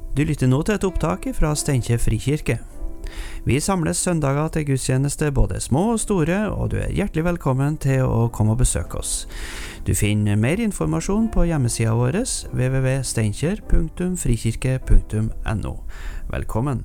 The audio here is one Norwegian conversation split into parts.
Du lytter nå til et opptak fra Steinkjer Frikirke. Vi samles søndager til gudstjeneste både små og store, og du er hjertelig velkommen til å komme og besøke oss. Du finner mer informasjon på hjemmesida vår www.steinkjer.frikirke.no. Velkommen!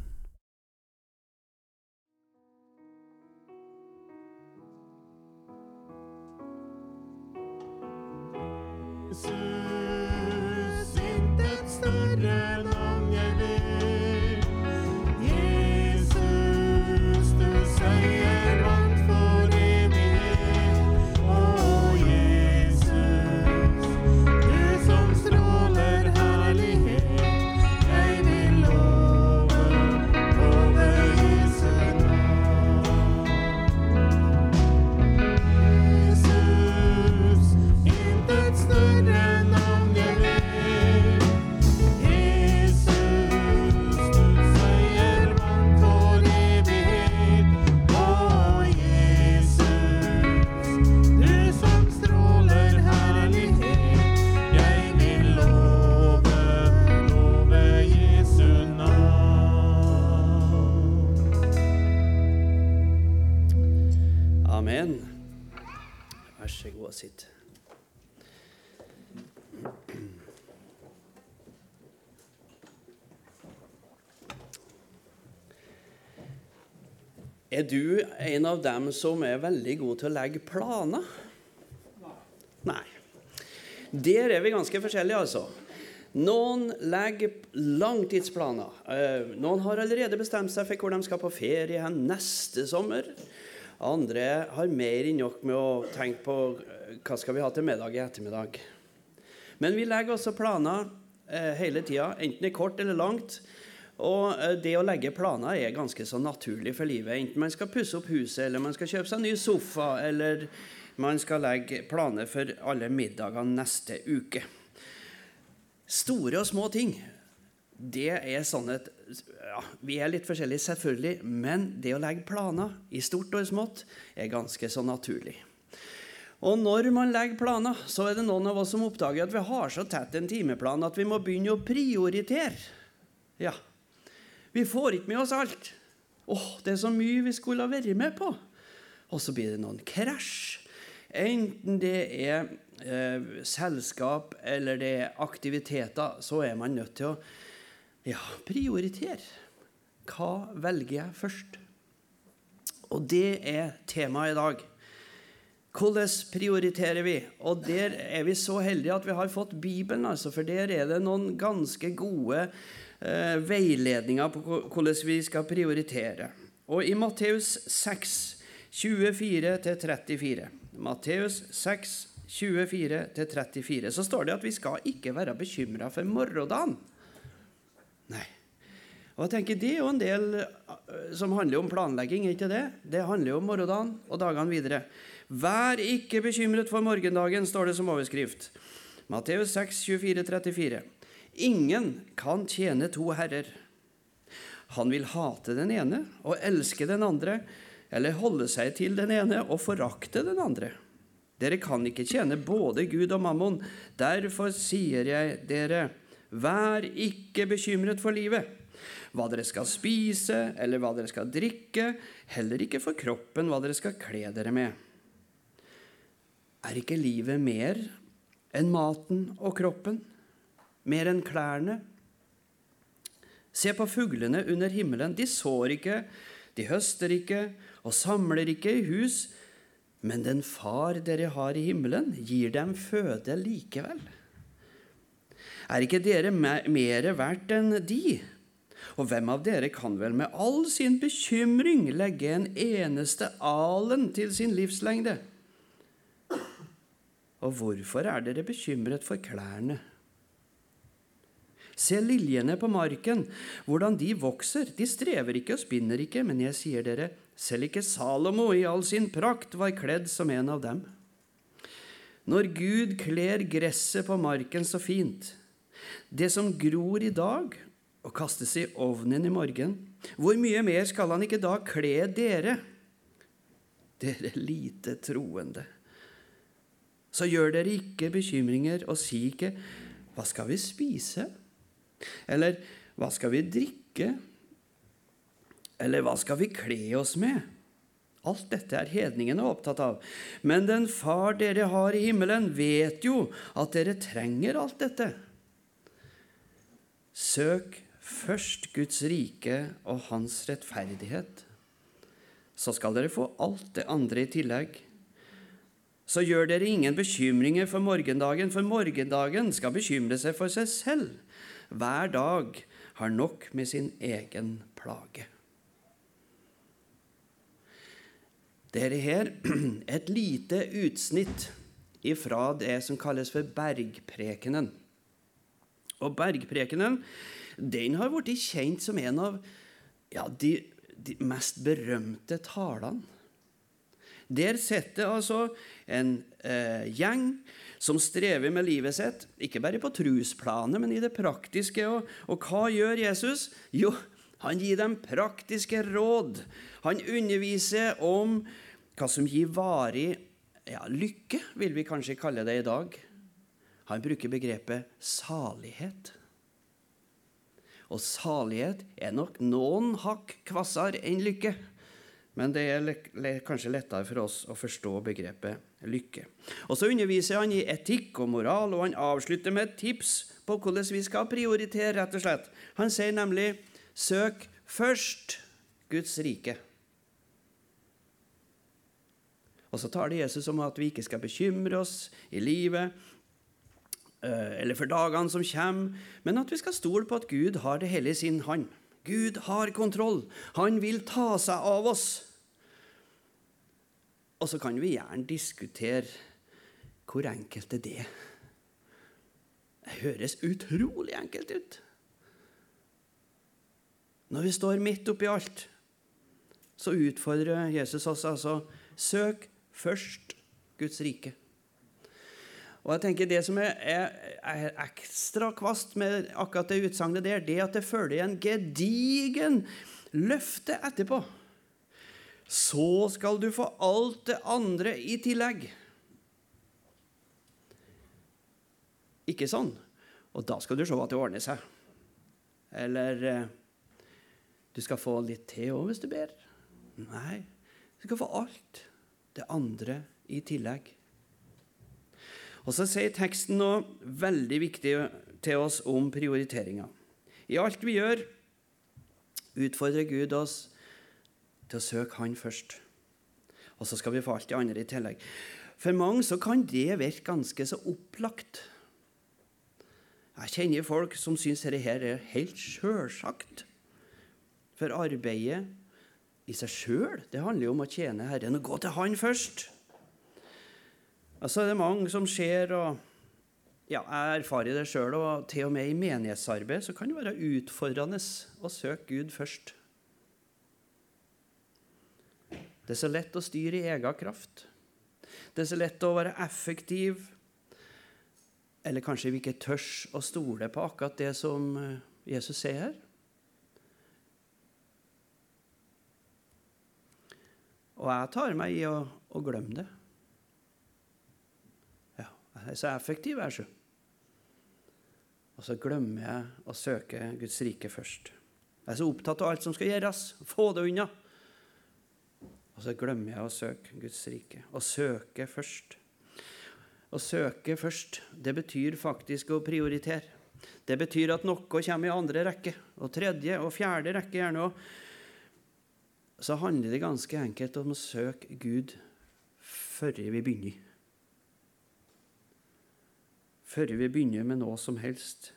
Amen. Vær så god og sitt. Er du en av dem som er veldig god til å legge planer? Nei. Der er vi ganske forskjellige, altså. Noen legger langtidsplaner. Noen har allerede bestemt seg for hvor de skal på ferie neste sommer. Andre har mer enn nok med å tenke på hva skal vi ha til middag i ettermiddag. Men vi legger også planer hele tiden, enten kort eller langt. Og det å legge planer er ganske så naturlig for livet. Enten man skal pusse opp huset, eller man skal kjøpe seg en ny sofa, eller man skal legge planer for alle middager neste uke. Store og små ting, det er sånn at vi er litt forskjellige selvfølgelig, men det å legge planer i stort og i smått er ganske så naturlig. Og når man legger planer, så er det noen av oss som oppdager at vi har så tett en timeplan at vi må begynne å prioritere. Ja, vi får ikke med oss alt. Det er så mye vi skulle ha vært med på. Og så blir det noen krasj. Enten det er selskap eller det er aktiviteter, så er man nødt til å prioritere. Hva velger jeg først? Og det er temaet i dag. Hvordan prioriterer vi? Og der er vi så heldige at vi har fått Bibelen, altså, for der er det noen ganske gode veiledninger på hvordan vi skal prioritere. Og i Matteus 6, 24-34, Matteus 6, 24-34, så står det at vi skal ikke være bekymret for morgendagen. Nei. Og jeg tenker, det er jo en del som handler om planlegging, ikke det? Det handler jo om morgendagen og dagene videre. Vær ikke bekymret for morgendagen, står det som overskrift. Matteus 6, 24-34. Ingen kan tjene to herrer. Han vil hate den ene og elske den andre, eller holde seg til den ene og forakte den andre. Dere kan ikke tjene både Gud og mammon. Derfor sier jeg dere, vær ikke bekymret for livet, hva dere skal spise, eller hva dere skal drikke, heller ikke for kroppen, hva dere skal kle dere med. Er ikke livet mer enn maten og kroppen? Mer enn klærne? Se på fuglene under himmelen, de sår ikke, de høster ikke, og samler ikke i hus, men den far dere har i himmelen gir dem føde likevel. Er ikke dere mer verdt enn de? Og hvem av dere kan vel med all sin bekymring legge en eneste alen til sin livslengde? Og hvorfor er dere bekymret for klærne? Se liljene på marken, hvordan de vokser. De strever ikke og spinner ikke, men jeg sier dere, selv ikke Salomo i all sin prakt var kledd som en av dem. Når Gud kler gresset på marken så fint, det som gror i dag og kastes i ovnen i morgen, hvor mye mer skal han ikke da kle dere? Dere lite troende. Så gjør dere ikke bekymringer og si ikke, hva skal vi spise? Eller, Hva skal vi drikke? Eller hva skal vi kle oss med? Alt dette er hedningene opptatt av. Men den far dere har i himmelen vet jo at dere trenger alt dette. Søk først Guds rike og hans rettferdighet. Så skal dere få alt det andre i tillegg. Så gjør dere ingen bekymringer for morgendagen skal bekymre seg for seg selv. Hver dag har nok med sin egen plage. Dere her et lite utsnitt ifra det som kalles for bergprekenen. Og bergprekenen, den har vært kjent som en av de mest berømte talene. Der sitter altså en gjeng som strever med livet sitt, ikke bare på trosplanet, men i det praktiske. Og hva gjør Jesus? Jo, han gir dem praktiske råd. Han underviser om hva som gir varig lykke, vil vi kanskje kalle det i dag. Han bruker begrepet salighet. Og salighet er nok noen hakk kvassere enn lykke. Men det er kanskje lettere for oss å forstå begrepet lykke. Og så underviser han i etikk og moral, og han avslutter med et tips på hvordan vi skal prioritere, rett og slett. Han sier nemlig, søk først Guds rike. Og så tar det Jesus om at vi ikke skal bekymre oss i livet, eller for dagene som kommer, men at vi skal stole på at Gud har det hele i sin hånd. Gud har kontroll. Han vil ta seg av oss. Og så kan vi gjerne diskutere hvor enkelt er det. Det høres utrolig enkelt ut. Når vi står midt oppi alt, så utfordrer Jesus oss altså, søk først Guds rike. Og jeg tenker det som er ekstra kvast med akkurat det utsagnet der, det at det følger en gedigen løfte etterpå. Så skal du få alt det andre i tillegg. Ikke sånn. Og da skal du se at det ordner seg. Eller du skal få litt til også hvis du ber. Nei, du skal få alt det andre i tillegg. Og så sier teksten noe veldig viktig til oss om prioriteringen. I alt vi gjør, utfordrer Gud oss til å søke han først. Og så skal vi få alt det andre i tillegg. For mange så kan det virke ganske så opplagt. Jeg kjenner folk som synes dette her er helt selvsagt. For arbeidet i seg selv, det handler jo om å tjene Herren og gå til han først. Og så er det mange som ser, og jeg erfarer det selv, og til og med i menighetsarbeid, så kan det være utfordrende å søke Gud først. Det er så lett å styre i egen kraft. Det er så lett å være effektiv, eller kanskje vi ikke tørs å stole på akkurat det som Jesus sier her. Og jeg tar meg i å glemme det. Jeg er så effektiv her, så. Og så glemmer jeg å søke Guds rike først. Jeg er så opptatt av alt som skal gjøres, få det unna. Og så glemmer jeg å søke Guds rike. Å søke først. Å søke først, det betyr faktisk å prioritere. Det betyr at noe kommer i andre rekke, og tredje og fjerde rekke gjerne. Så handler det ganske enkelt om å søke Gud før vi begynner. Før vi begynner med noe som helst.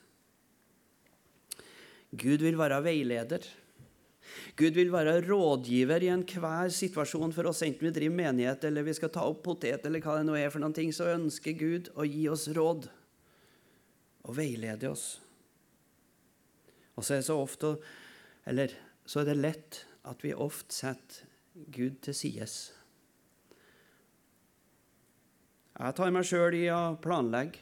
Gud vil være veileder. Gud vil være rådgiver i enhver situasjon for oss, enten vi driver menighet, eller vi skal ta opp potet, eller hva det nå er for noen ting, så ønsker Gud å gi oss råd og veilede oss. Og så er det så ofte, eller så er det lett at vi ofte setter Gud til sides. Jeg tar meg selv i å planlegge.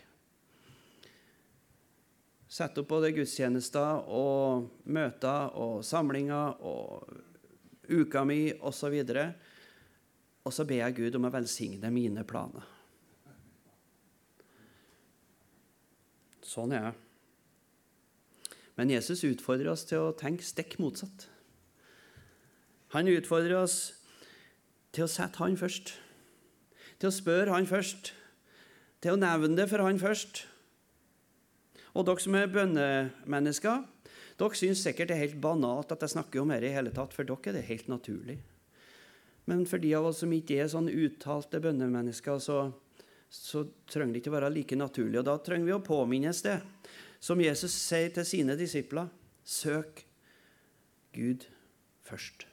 Sette opp både gudstjenester og møter og samlinger og uka mi og så videre. Og så ber jeg Gud om å velsigne mine planer. Sånn er jeg. Men Jesus utfordrer oss til å tenke stikk motsatt. Han utfordrer oss til å sette han først, til å spørre han først, til å nevne det for han først. Og dere som er bønnemennesker, dere synes sikkert det er helt banalt at jeg snakker om dette i hele tatt, for dere er det helt naturlig. Men for de av oss som ikke er sånn uttalte bønnemennesker, så trenger det ikke være like naturlig. Og da trenger vi å påminnes det, som Jesus sier til sine disipler: søk Gud først.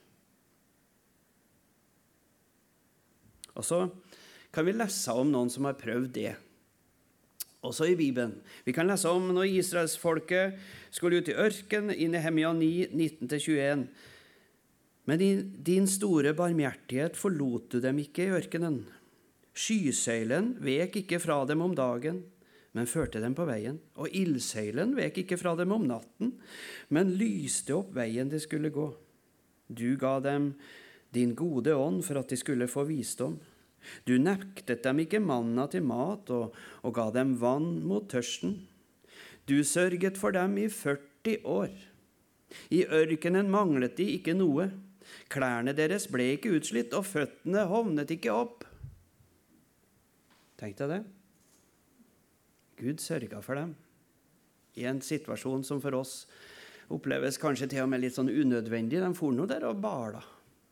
Og så kan vi lese om noen som har prøvd det, også i Bibelen. Vi kan lese om når Israelsfolket skulle ut i ørken i Nehemia 9, 19-21. Men i din store barmhjertighet forlot du dem ikke i ørkenen. Skysøylen vek ikke fra dem om dagen, men førte dem på veien. Og ildsøylen vek ikke fra dem om natten, men lyste opp veien de skulle gå. Du ga dem din gode ånd for at de skulle få visdom. Du nektet dem ikke manna til mat og ga dem vann mot tørsten. Du sørget for dem i 40 år. I ørkenen manglet de ikke noe. Klærne deres ble ikke utslitt, og føttene hovnet ikke opp. Tenk deg det. Gud sørget for dem i en situasjon som for oss oppleves kanskje til og med litt sånn unødvendig. De for nå der og bala.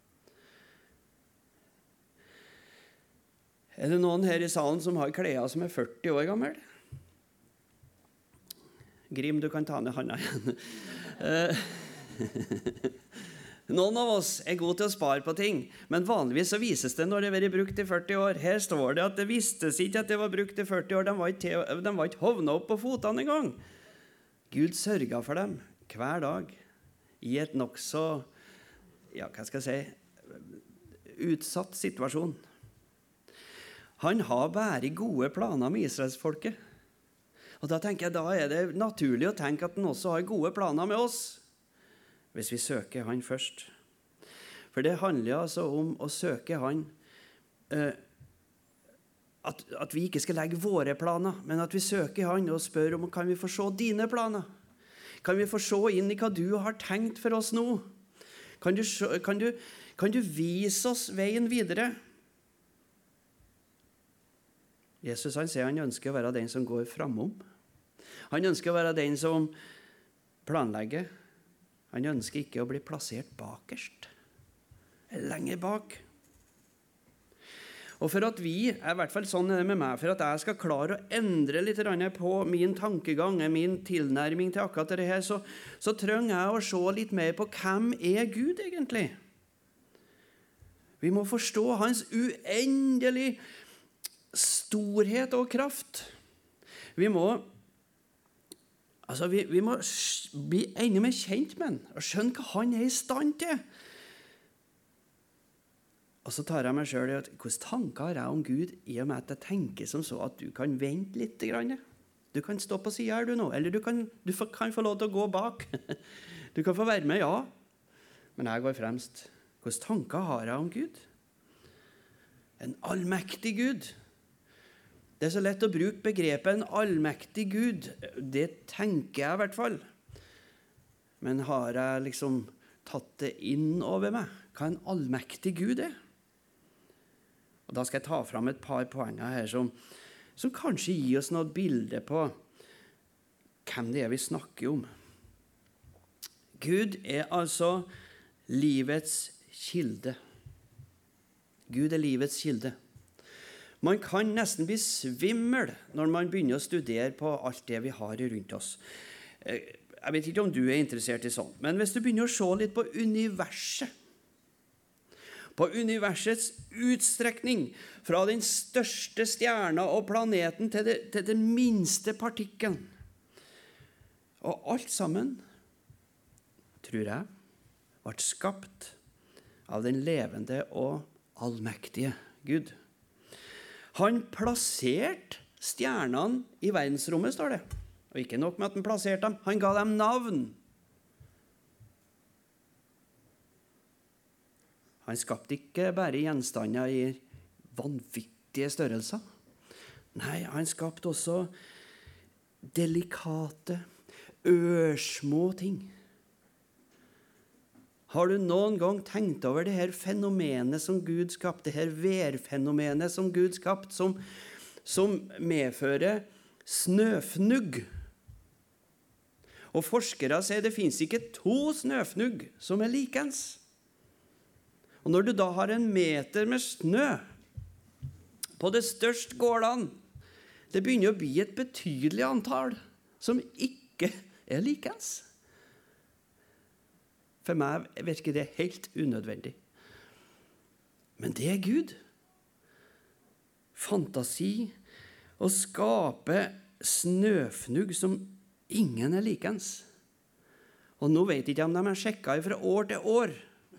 Er det noen her i salen som har klær som er 40 år gammel? Grim, du kan ta ned handa igjen. Noen av oss er gode til å spare på ting, men vanligvis så vises det når det har vært brukt i 40 år. Her står det at det vistes ikke at det var brukt i 40 år. De var ikke hovnet opp på fotene en gang. Gud sørget for dem hver dag i et nokså, utsatt situasjon. Han har bare gode planer med Israelsfolket. Og da tenker jeg, da er det naturlig å tenke at han også har gode planer med oss, hvis vi søker han først. For det handler altså om å søke han, at vi ikke skal legge våre planer, men at vi søker han og spør om kan vi få se dine planer? Kan vi få se inn i hva du har tenkt for oss nå? Kan du vise oss veien videre? Jesus han sier han ønsker å være den som går framom. Han ønsker å være den som planlegger. Han ønsker ikke å bli plassert bakerst, eller lenger bak. Og for at vi, i hvert fall sånn er det med meg, for at jeg skal klare å endre litt på min tankegang, min tilnærming til akkurat dette her, så trenger jeg å se litt mer på hvem er Gud egentlig. Vi må forstå hans uendelig storhet og kraft. Vi må bli enda mer kjent med han, og skjønne hva han er i stand til. Og så tar jeg meg selv i at, hvilke tanker har jeg om Gud, i og med at jeg tenker som så at du kan vente litt grann. Du kan stå på siden her du nå, eller du kan få lov til å gå bak. Du kan få være med, ja, men jeg går fremst. Hvilke tanker har jeg om Gud? En allmektig Gud. Det er så lett å bruke begrepet en allmektig Gud. Det tenker jeg i hvert fall. Men har jeg liksom tatt det inn over meg? Hva en allmektig Gud er? Og da skal jeg ta fram et par poenger her som kanskje gir oss noe bilde på hvem det er vi snakker om. Gud er altså livets kilde. Gud er livets kilde. Man kan nesten bli svimmel når man begynner å studere på alt det vi har rundt oss. Jeg vet ikke om du er interessert i sånt, men hvis du begynner å se litt på universet, på universets utstrekning, fra den største stjerna og planeten til den minste partikken, og alt sammen, tror jeg, ble skapt av den levende og allmektige Gud. Han plasserte stjernene i verdensrommet, står det. Og ikke nok med at han plasserte dem, han ga dem navn. Han skapte ikke bare gjenstander i vanvittige størrelser. Nei, han skapte også delikate, ørsmå ting. Har du noen gang tenkt over det her fenomenet som Gud skapte, det her værfenomenet som Gud skapte, som medfører snøfnugg? Og forskere sier det finnes ikke 2 snøfnugg som er likens. Og når du da har 1 meter med snø på det største gårdene, det begynner å bli et betydelig antall som ikke er likens. For meg virker det helt unødvendig. Men det er Gud. Fantasi å skape snøfnugg som ingen er likens. Og nå vet jeg ikke om de har sjekket fra år til år.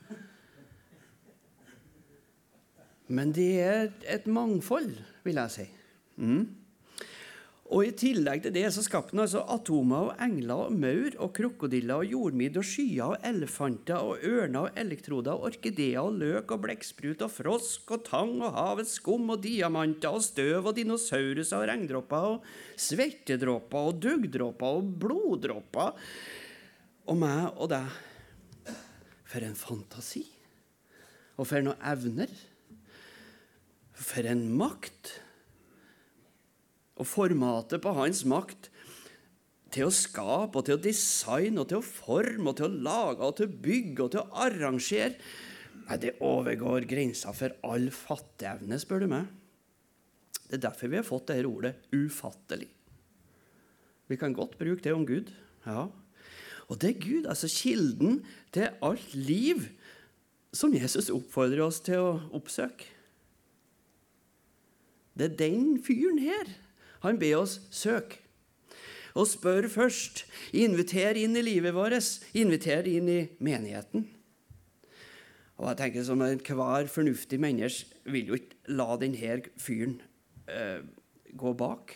Men det er et mangfold, vil jeg si. Og i tillegg til det så skapte han altså atomer og engler og maur og krokodiller og jordmidd og skyer og elefanter og ørner og elektroder og orkideer og løk og blekksprut og frosk og tang og havets skum og diamanter og støv og dinosauruser og regndråper og svettedråper og duggdråper og bloddråper og meg og deg. For en fantasi! Og for noen evner! For en makt! Og formatet på hans makt til å skape og til å designe og til å forme og til å lage og til å bygge og til å arrangere, nei, det overgår grenser for all fatteevne, spør du meg. Det er derfor vi har fått dette ordet ufattelig. Vi kan godt bruke det om Gud, ja. Og det er Gud, altså kilden til alt liv som Jesus oppfordrer oss til å oppsøke. Det er den fyren her. Han ber oss søke. Og spør først. Inviter inn i livet vårt. Inviter inn i menigheten. Og jeg tenker som hver fornuftig menneske vil jo ikke la denne fyren gå bak.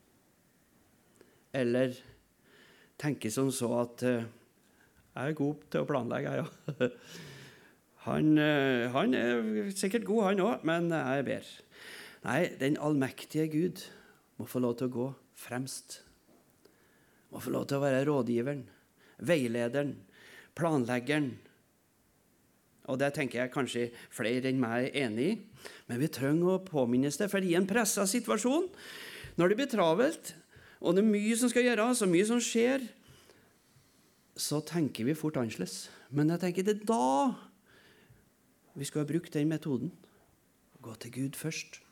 Eller tenke som så at jeg er god til å planlegge, ja. Han er sikkert god, han også, men jeg er bedre. Nei, den allmektige Gud må få lov til å gå fremst. Må få lov til å være rådgiveren, veilederen, planleggeren. Og det tenker jeg kanskje flere enn meg er enig i. Men vi trenger å påminnes det, for i en presset situasjon, når det blir travelt, og det er mye som skal gjøres, og mye som skjer, så tenker vi fort annerledes. Men jeg tenker det er da vi skal ha brukt den metoden. Gå til Gud først.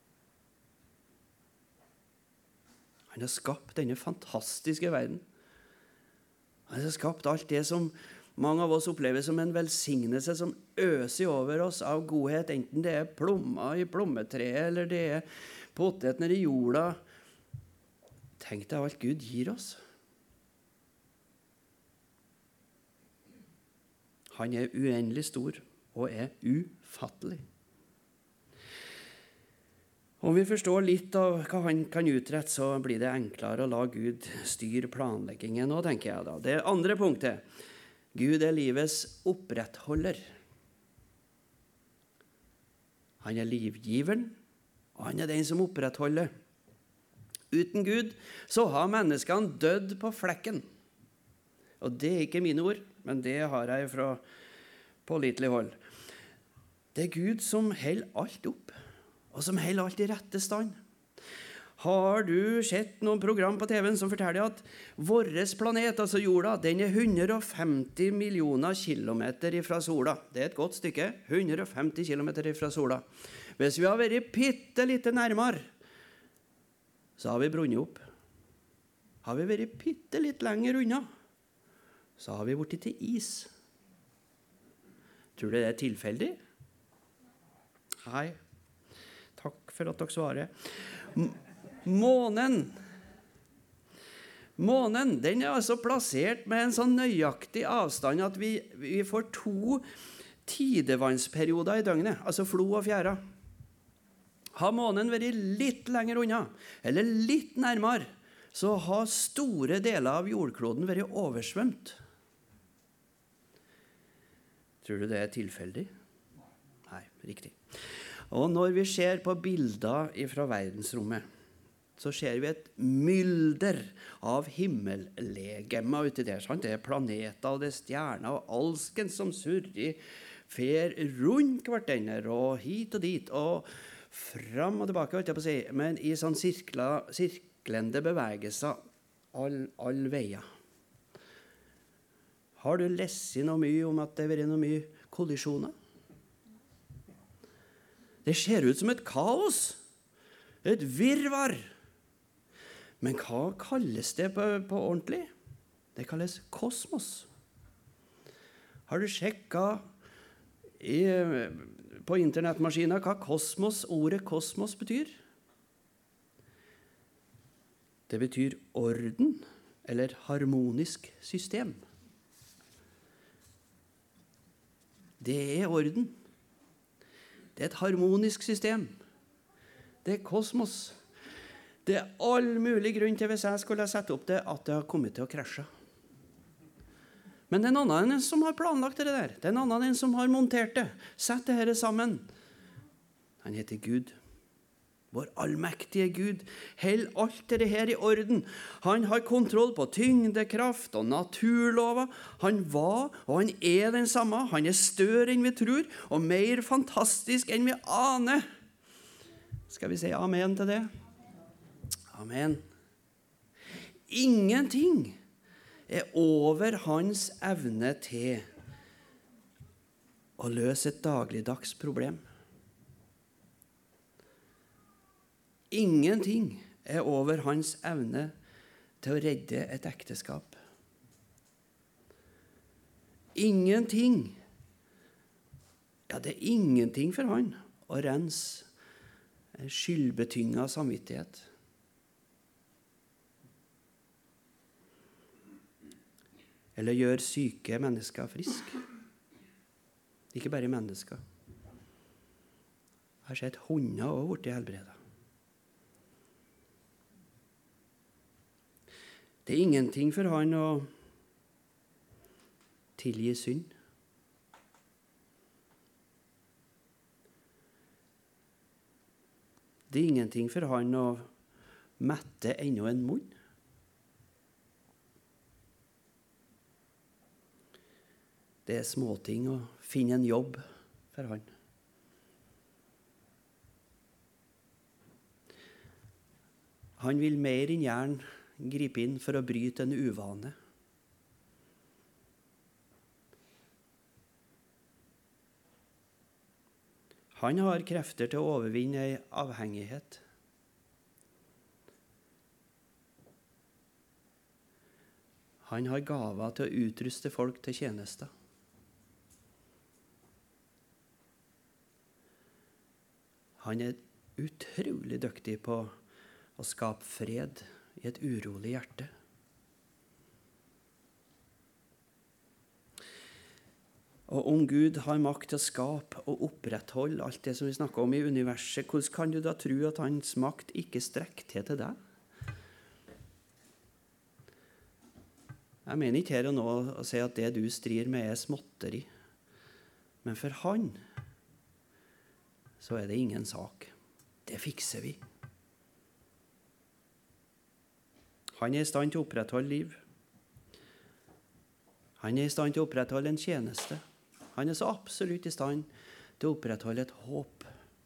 Han har skapt denne fantastiske verden. Han har skapt alt det som mange av oss opplever som en velsignelse som øser over oss av godhet, enten det er plommer i plommetreet, eller det er poteter i jorda. Tenk deg alt Gud gir oss. Han er uendelig stor og er ufattelig. Om vi forstår litt av hva han kan utrette, så blir det enklere å la Gud styre planleggingen nå, tenker jeg da. Det andre punktet. Gud er livets opprettholder. Han er livgiveren, og han er den som opprettholder. Uten Gud så har menneskene dødd på flekken. Og det er ikke mine ord, men det har jeg fra pålitelig hold. Det er Gud som holder alt opp, og som holder alt i rette stand. Har du sett noen program på TV-en som forteller at vår planet, altså jorda, den er 150 millioner kilometer fra sola. Det er et godt stykke, 150 kilometer fra sola. Hvis vi har vært bitte litt nærmere, så har vi brunnet opp. Har vi vært bitte litt lenger unna, så har vi blitt til is. Tror du det er tilfeldig? Nei. Takk for at dere svarer. Månen, den er altså plassert med en sånn nøyaktig avstand at vi får 2 tidevannsperioder i døgnet, altså flo og fjæra. Har månen vært litt lenger unna, eller litt nærmere, så har store deler av jordkloden vært oversvømt. Tror du det er tilfeldig? Nei, riktig. Og når vi ser på bilder fra verdensrommet, så ser vi et mylder av himmellegemer uti der. Sant? Det er planeter og det er stjerner og alsken som surrer, fer rundt hverandre og hit og dit og fram og tilbake, holdt jeg på å si, men i sånn sirklende bevegelser all veier. Har du lest noe mye om at det har vært noe mye kollisjoner? Det ser ut som et kaos, et virvar. Men hva kalles det på ordentlig? Det kalles kosmos. Har du sjekket på internettmaskiner hva ordet kosmos betyr? Det betyr orden eller harmonisk system. Det er orden. Det er et harmonisk system. Det er kosmos. Det er all mulig grunn til, hvis jeg skulle sette opp det, at det har kommet til å krasje. Men det er en annen enn som har planlagt det der. Det er en annen enn som har montert det. Sett det her sammen. Han heter Gud. Vår allmektige Gud holder alt det her i orden. Han har kontroll på tyngdekraft og naturlover. Han var, og han er den samme. Han er større enn vi tror, og mer fantastisk enn vi aner. Skal vi si amen til det? Amen. Ingenting er over hans evne til å løse et dagligdags problem. Ingenting er over hans evne til å redde et ekteskap. Ingenting. Ja, det er ingenting for han å rense skyldbetynget samvittighet. Eller gjøre syke mennesker friske. Ikke bare mennesker. Jeg har sett hunder også borti helbredet. Det er ingenting for han å tilgi synd. Det er ingenting for han å mette enda en munn. Det er småting å finne en jobb for han. Han vil mer enn gjerne gripe inn for å bryte en uvane. Han har krefter til å overvinne en avhengighet. Han har gaver til å utruste folk til tjenester. Han er utrolig dyktig på å skape fred i et urolig hjerte. Og om Gud har makt til å skape og opprettholde alt det som vi snakker om i universet, hvordan kan du da tro at hans makt ikke strekker til deg? Jeg mener ikke her og nå å si at det du strir med er småtteri. Men for han så er det ingen sak. Det fikser vi. Han er i stand til å opprettholde liv. Han er i stand til å opprettholde en tjeneste. Han er så absolutt i stand til å opprettholde et håp.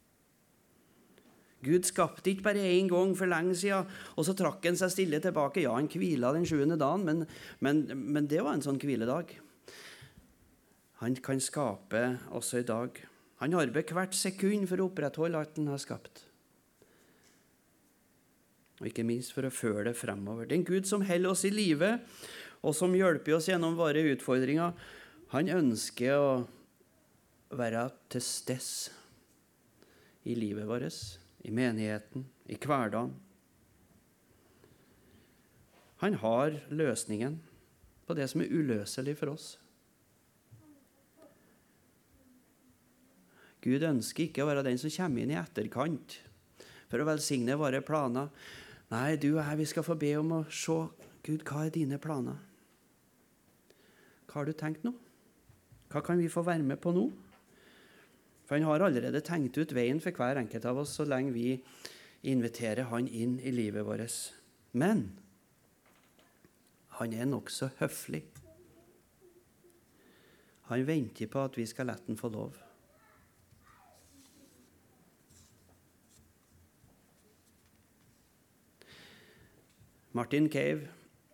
Gud skapte ikke bare en gang for lenge siden, og så trakk han seg stille tilbake. Ja, han hvila den 7. dagen, men det var en sånn hviledag. Han kan skape også i dag. Han arbeider hvert sekund for å opprettholde alt han har skapt. Og ikke minst for å føre det fremover. Det er en Gud som holder oss i live, og som hjelper oss gjennom våre utfordringer. Han ønsker å være til stede i livet vårt, i menigheten, i hverdagen. Han har løsningen på det som er uløselig for oss. Gud ønsker ikke å være den som kommer inn i etterkant for å velsigne våre planer. Nei, du og jeg, vi skal få be om å se, Gud, hva er dine planer? Hva har du tenkt nå? Hva kan vi få være med på nå? For han har allerede tenkt ut veien for hver enkelt av oss, så lenge vi invitere han inn i livet vårt. Men han nokså høflig. Han venter på at vi skal la han få lov. Martin Cave,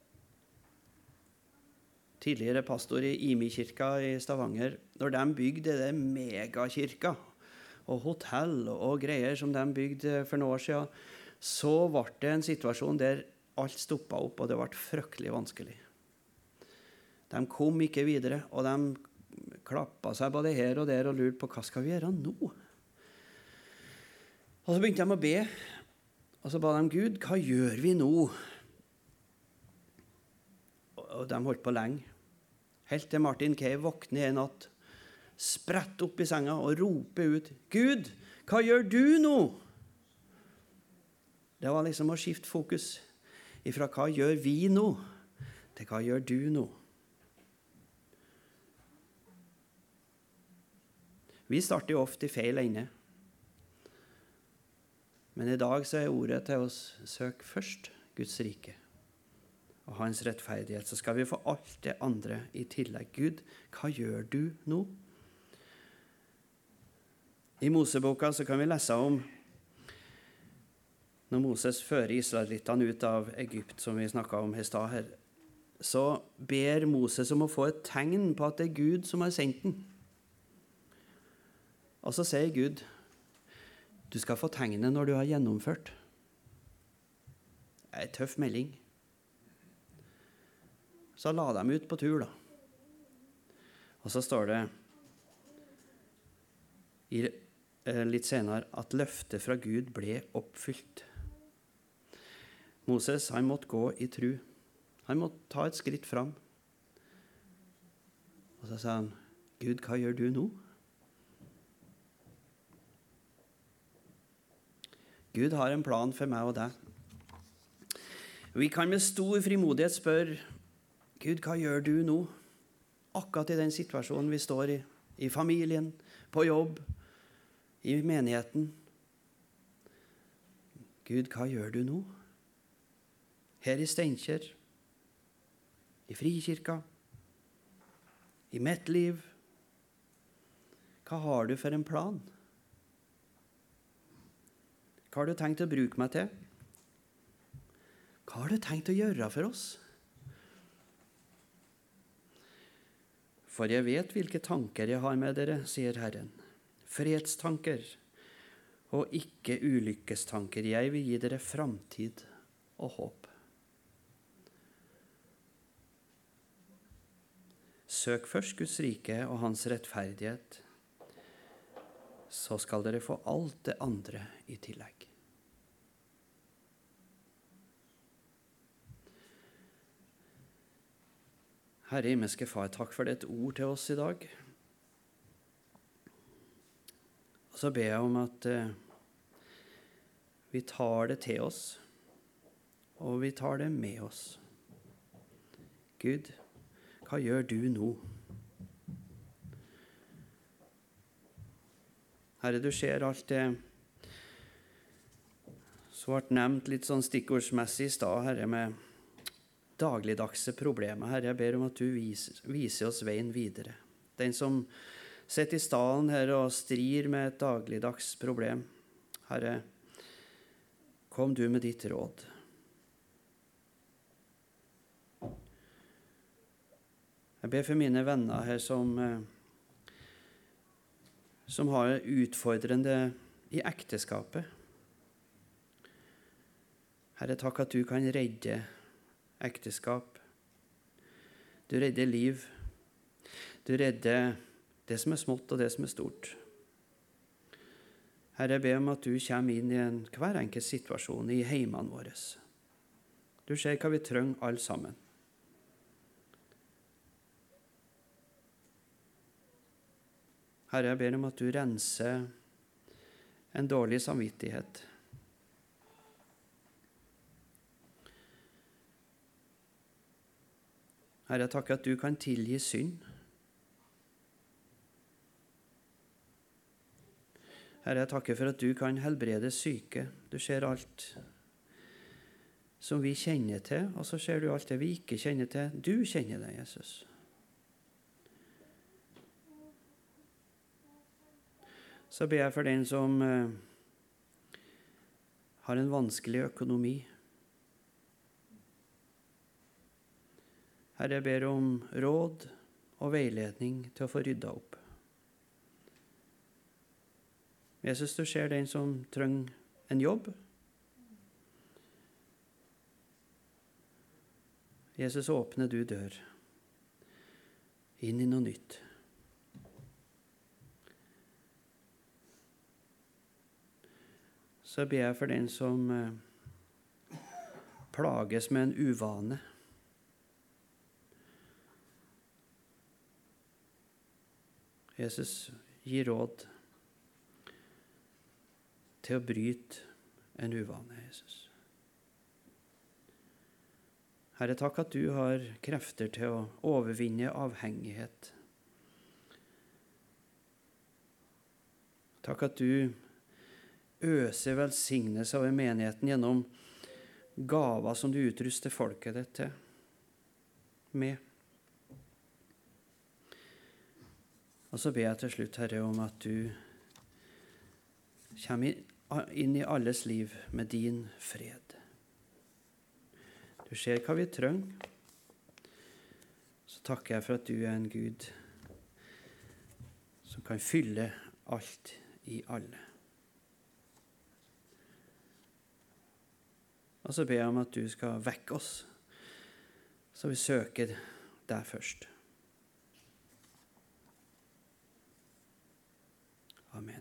tidligere pastor i Imi-kirka i Stavanger, når de bygde det megakirka og hotell og greier som de bygde for noen år siden, så ble det en situasjon der alt stoppet opp, og det ble fryktelig vanskelig. De kom ikke videre, og de klappet seg både her og der og lurte på hva skal vi gjøre nå? Og så begynte de å be, og så ba de Gud, hva gjør vi nå? Og de holdt på lenge. Helt til Martin Cave våkner en natt, spretter opp i senga og roper ut, Gud, hva gjør du nå? Det var liksom å skifte fokus ifra hva gjør vi nå, til hva gjør du nå? Vi starter jo ofte i feil ende. Men i dag så ordet til oss, søk først Guds rike og hans rettferdighet, så skal vi få alt det andre i tillegg. Gud, hva gjør du nå? I Moseboka så kan vi lese om når Moses fører israelittene ut av Egypt, som vi snakket om i stad her, så ber Moses om å få et tegn på at det Gud som har sendt den. Og så sier Gud, du skal få tegnet når du har gjennomført. Det er en tøff melding. Så la dem ut på tur da. Og så står det litt senere at løftet fra Gud ble oppfylt. Moses, han måtte gå i tro. Han måtte ta et skritt fram. Og så sa han, Gud, hva gjør du nå? Gud har en plan for meg og deg. Vi kan med stor frimodighet spørre, Gud, hva gjør du nå? Akkurat i den situasjonen vi står i familien, på jobb, i menigheten. Gud, hva gjør du nå? Her i Steinkjer, i Frikirka, i mitt liv. Hva har du for en plan? Hva har du tenkt å bruke meg til? Hva har du tenkt å gjøre for oss? For jeg vet hvilke tanker jeg har med dere, sier Herren. Fredstanker og ikke ulykkestanker. Jeg vil gi dere framtid og håp. Søk først Guds rike og hans rettferdighet, så skal dere få alt det andre i tillegg. Herre himmelske Far, takk for ditt ord til oss i dag. Og så ber jeg om at vi tar det til oss, og vi tar det med oss. Gud, hva gjør du nå? Herre, du ser alt det som ble nevnt litt sånn stikkordsmessig i stad, Herre, med dagligdagse problemer. Herre, jeg ber om at du viser oss veien videre. Den som sitter i stallen her og strir med et dagligdags problem, Herre, kom du med ditt råd. Jeg ber for mine venner her som har utfordrende i ekteskapet. Herre, takk at du kan redde ekteskap. Du redder liv. Du redder det som er smått og det som er stort. Herre, jeg ber om at du kommer inn i hver enkelt situasjon i heimene våre. Du ser hva vi trenger alle sammen. Herre, jeg ber om at du renser en dårlig samvittighet. Herre, jeg takker at du kan tilgi synd. Herre, jeg takker for at du kan helbrede syke. Du ser alt som vi kjenner til, og så ser du alt det vi ikke kjenner til. Du kjenner det, Jesus. Så ber jeg for den som har en vanskelig økonomi. Herre, jeg ber om råd og veiledning til å få rydda opp. Jesus, du ser den som trenger en jobb. Jesus, åpner du dør inn i noe nytt. Så ber jeg for den som plages med en uvane. Jesus, gi råd til å bryte en uvane, Jesus. Herre, takk at du har krefter til å overvinne avhengighet. Takk at du øser velsignelse over menigheten gjennom gaver som du utruster folket ditt til med. Og så ber jeg til slutt, Herre, om at du kommer inn i alles liv med din fred. Du ser hva vi trenger. Så takker jeg for at du er en Gud som kan fylle alt i alle. Og så ber jeg om at du skal vekke oss, så vi søker deg først. Amen.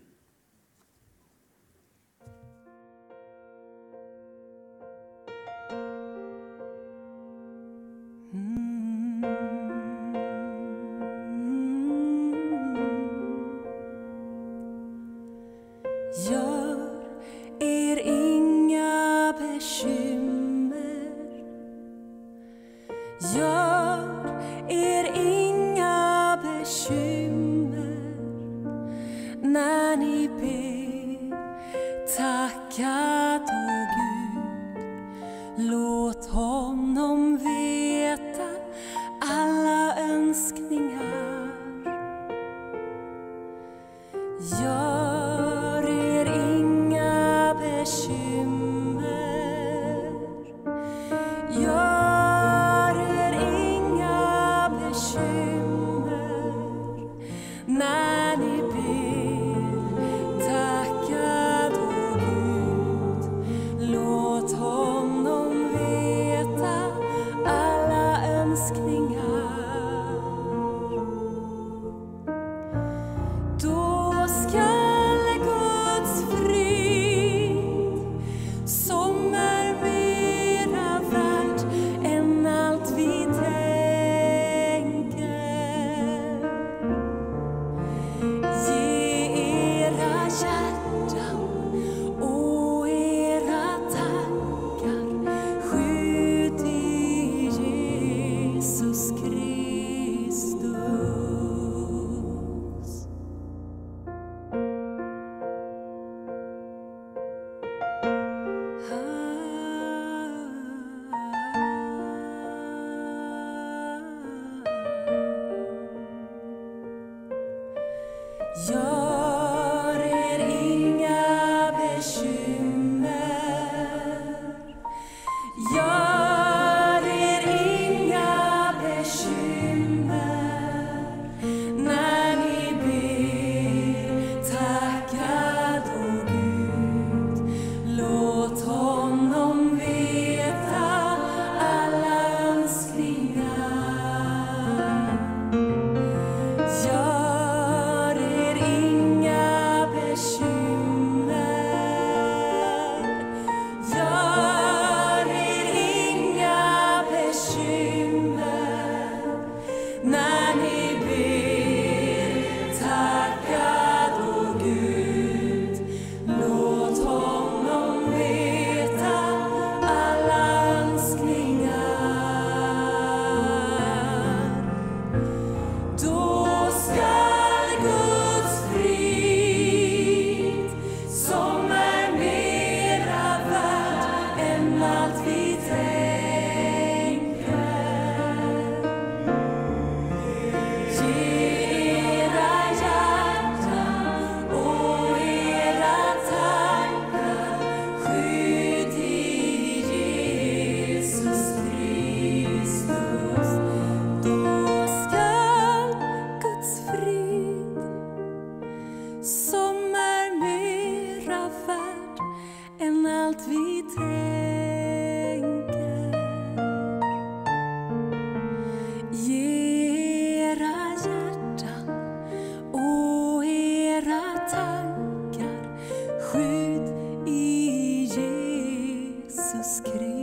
Jesus Kristus.